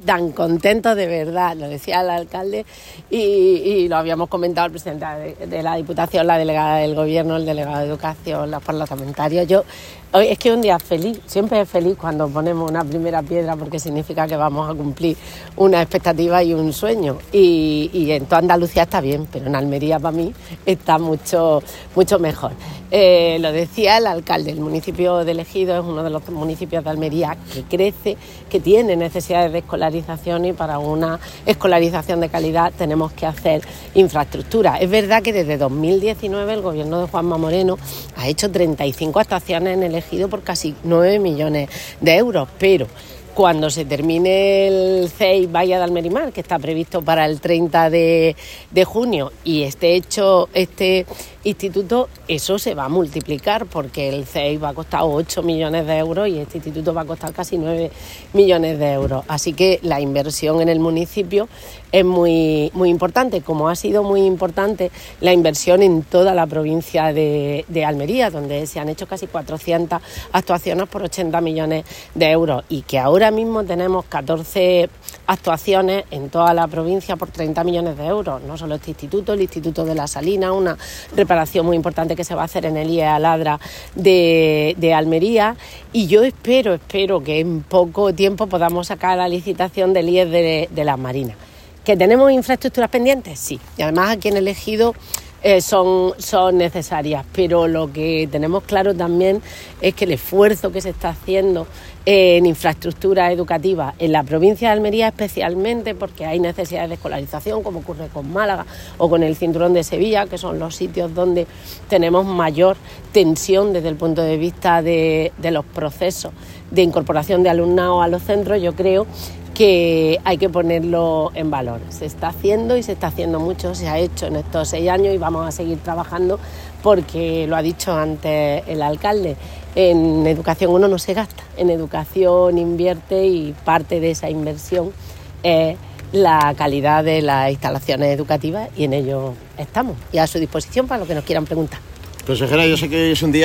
tan contentos de verdad, lo decía el alcalde y lo habíamos comentado el presidente de la Diputación, la delegada del Gobierno, el delegado de Educación, los parlamentarios. Hoy es que un día feliz, siempre es feliz cuando ponemos una primera piedra porque significa que vamos a cumplir una expectativa y un sueño. Y en toda Andalucía está bien, pero en Almería para mí está mucho mejor. Lo decía el alcalde, el municipio de Ejido es uno de los municipios de Almería que crece, que tiene necesidades de escolarización y para una escolarización de calidad tenemos que hacer infraestructura. Es verdad que desde 2019 el gobierno de Juanma Moreno ha hecho 35 actuaciones en el Ejido por casi 9 millones de euros, pero cuando se termine el CEI Bahía de Almerimar, que está previsto para el 30 de junio, y esté hecho este instituto, eso se va a multiplicar porque el CEI va a costar 8 millones de euros y este instituto va a costar casi 9 millones de euros. Así que la inversión en el municipio es muy importante, como ha sido muy importante la inversión en toda la provincia de Almería, donde se han hecho casi 400 actuaciones por 80 millones de euros y que ahora mismo tenemos 14 actuaciones en toda la provincia por 30 millones de euros, no solo este instituto, el Instituto de la Salina, una reparación muy importante que se va a hacer en el IE Aladra de Almería, y yo espero que en poco tiempo podamos sacar la licitación del IE de las Marinas. ¿Que tenemos infraestructuras pendientes? Sí, y además aquí en el Ejido son necesarias, pero lo que tenemos claro también es que el esfuerzo que se está haciendo en infraestructura educativa en la provincia de Almería, especialmente porque hay necesidades de escolarización, como ocurre con Málaga o con el Cinturón de Sevilla, que son los sitios donde tenemos mayor tensión desde el punto de vista de los procesos de incorporación de alumnado a los centros. Yo creo que hay que ponerlo en valor. Se está haciendo y se está haciendo mucho, se ha hecho en estos 6 años y vamos a seguir trabajando porque, lo ha dicho antes el alcalde, en educación uno no se gasta, en educación invierte y parte de esa inversión es la calidad de las instalaciones educativas y en ello estamos y a su disposición para lo que nos quieran preguntar. Consejera, yo sé que es un día